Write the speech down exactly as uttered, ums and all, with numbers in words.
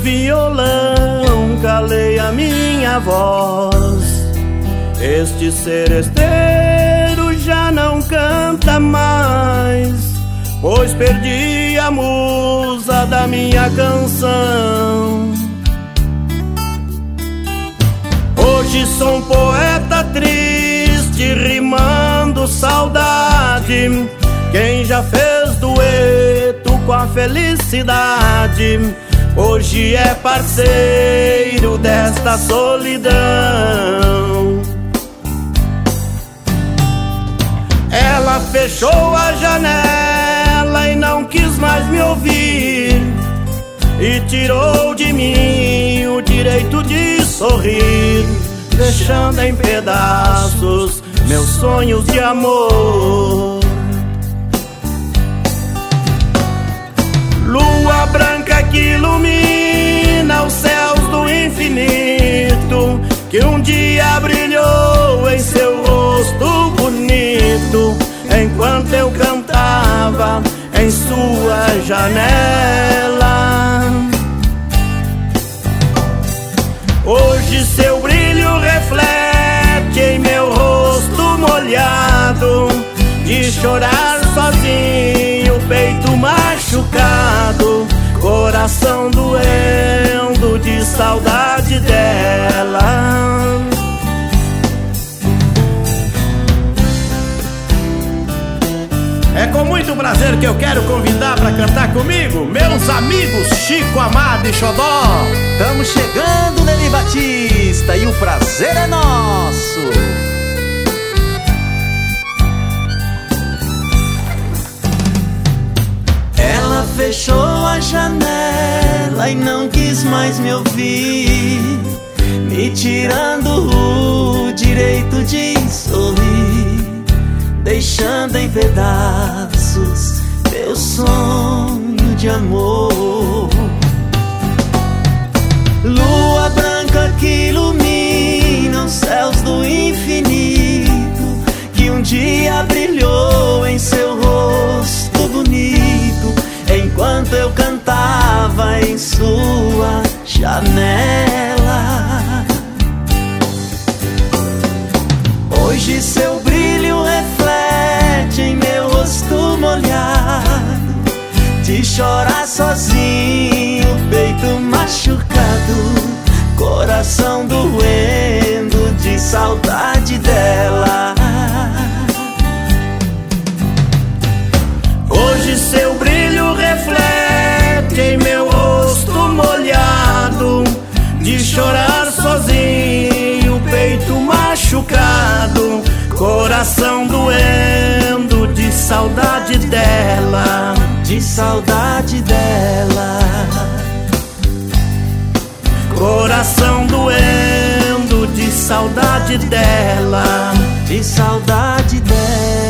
violão, calei a minha voz. Este seresteiro já não canta mais, pois perdi a musa da minha canção. Hoje sou um poeta triste, rimando saudade. Quem já fez dueto com a felicidade, hoje é parceiro desta solidão. Ela fechou a janela e não quis mais me ouvir, e tirou de mim o direito de sorrir, deixando em pedaços meus sonhos de amor. Lua branca que ilumina os céus do infinito, que um dia brilhou em seu rosto bonito, enquanto eu cantava em sua janela. Hoje seu brilho reflete em meu rosto molhado, de chorar sozinho, peito machucado, coração doendo de saudade dela. É com muito prazer que eu quero convidar para cantar comigo meus amigos Chico Amado e Xodó. Estamos chegando, Nelly Batista, e o prazer é nosso. Ela fechou a janela e não quis mais me ouvir, me tirando o direito de sorrir, deixando em pedaços meu sonho de amor. Lua branca que ilumina os céus do infinito, que um dia brilhou em seu rosto bonito, enquanto eu cantava em sua janela. Hoje seu brilho reflete em meu rosto molhado, de chorar sozinho, peito machucado, coração doendo de saudade dela. Hoje seu brilho reflete em meu rosto molhado, de chorar sozinho, peito machucado, coração doendo de saudade dela, de saudade dela. Coração doendo de saudade dela, de saudade dela.